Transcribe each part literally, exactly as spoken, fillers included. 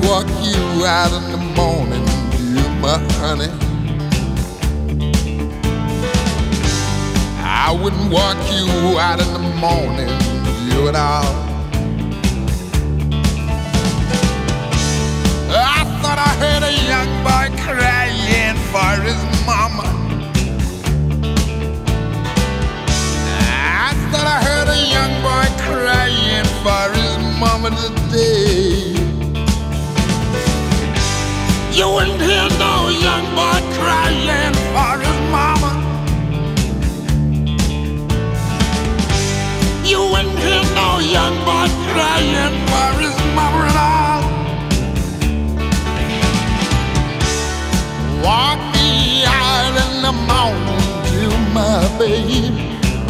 walk you out in the morning, you my honey. I wouldn't walk you out in the morning, you and all. I thought I heard a young boy crying for his mama. I thought I heard a young boy crying for his mama today. You wouldn't hear no young boy crying for his mama. You wouldn't hear no young boy crying for his mama at all. Walk me out in the morning to my baby.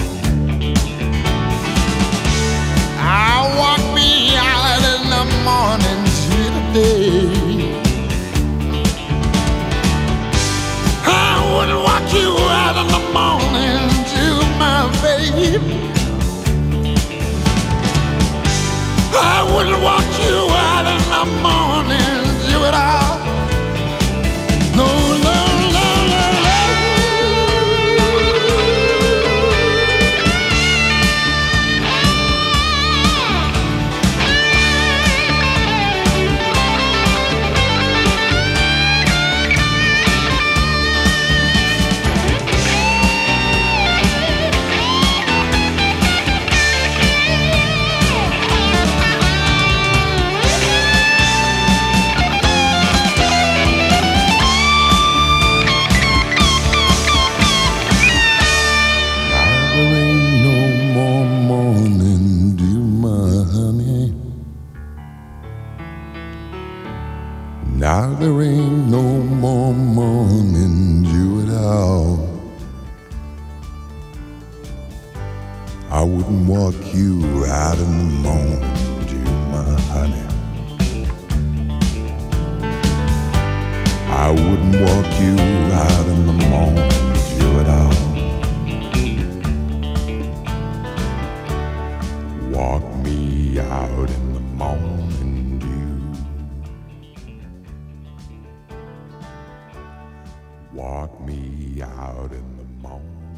I'll walk me out in the morning to the day. I wouldn't walk you out in the morning to my baby. I wouldn't walk you out in the morning to it all. No, no, no, no, no. Now there ain't no more morning dew at all. I wouldn't walk you out in the morning dew, my honey. I wouldn't walk you out in the morning dew at all. Walk me out in the morning dew. Walk me out in the morning.